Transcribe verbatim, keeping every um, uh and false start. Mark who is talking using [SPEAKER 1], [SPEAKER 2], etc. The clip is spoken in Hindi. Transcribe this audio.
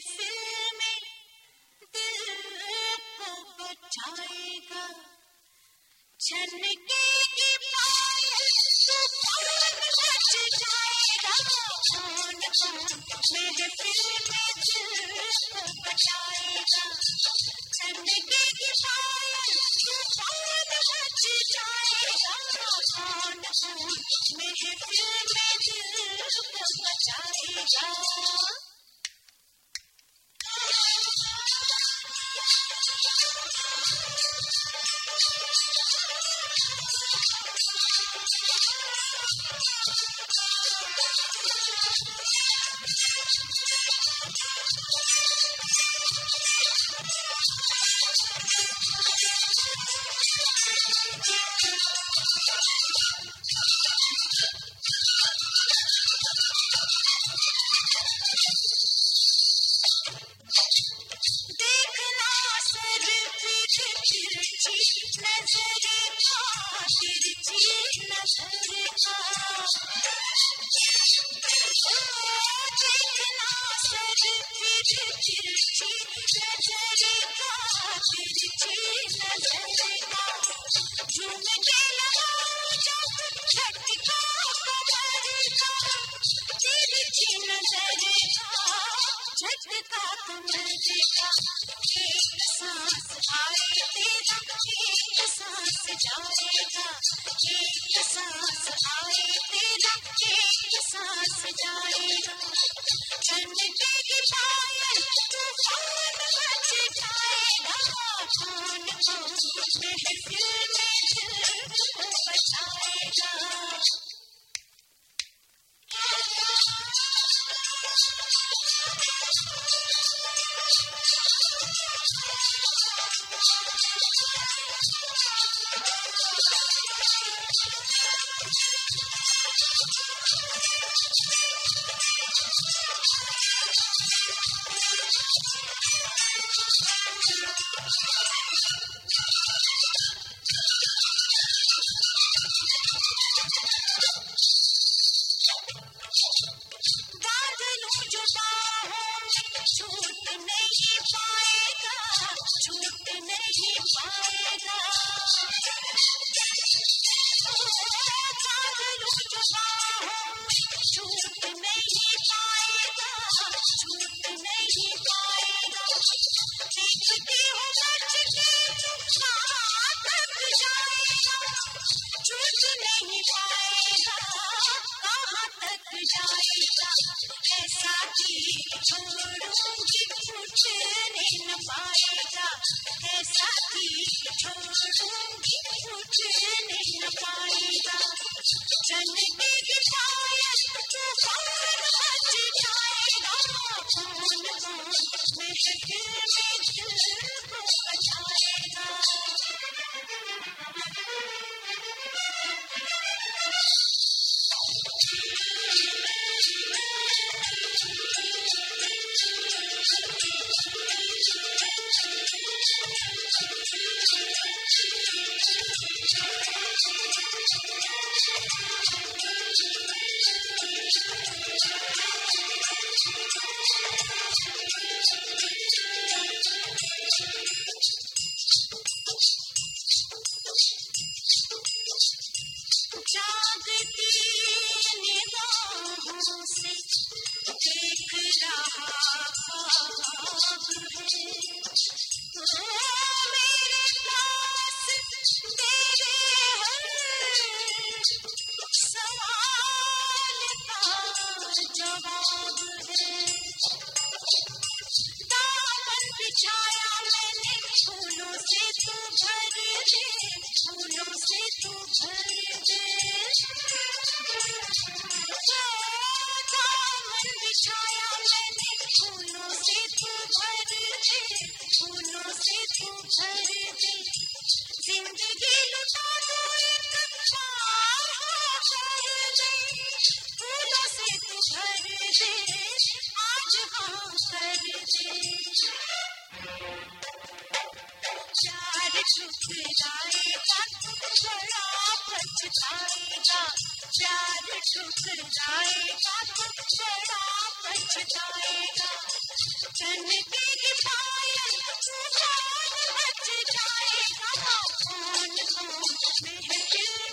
[SPEAKER 1] महफिल में दिल को बचाएगा, छनकेगी पायल तूफान मच जाएगा। कौन कौन महफिल में दिल को बचाएगा, छनकेगी पायल तूफान मच जाएगा। कौन कौन महफिल में दिल को बचाएगा। झटका तुमरेगा, एक सांस आए तेरा, एक सांस जाएगा। एक सांस आए तेरा, एक सांस जाएगा। छनकेगी पायल तूफान मच जाएगा। कौन कौन महफिल में दिल को बचाएगा। बादलों जो बाहों में छूट नहीं पाएगा, छूट नहीं पाएगा। बादलों जो बाहों में छूट नहीं पाएगा, छूट नहीं पाएगा। देखती हूँ बच के कहाँ तक जाएगा, छूट नहीं पाएगा, कहाँ तक जाएगा। ऐसा ही छोड़ूंगी छूटने न पाएगा, ऐसा ही छोड़ूंगी छूटने न पाएगा। छनकेगी पायल तूफान मच जाएगा। कौन कौन महफिल में दिल को बचाएगा। जागती निगाहों से देख रहा ख्वाब है, तो मेरे पास तेरे हर सवाल का जवाब है। दामन बिछाया मैंने फूलों से तू भर दे, फूलों से तू भर दे। दामन बिछाया मैंने फूलों से तू भर दे, फूलों से तू भर दे। जिंदगी लुटा दो एक बार कर दे, फूलों से तू भर दे, आज हाँ कर दे। प्यार ठुकराएगा तू बड़ा पछताएगा, प्यार ठुकराएगा तो बड़ा पछताएगा। चलती की पायल तूफान मच जाएगा। कौन हो महफिल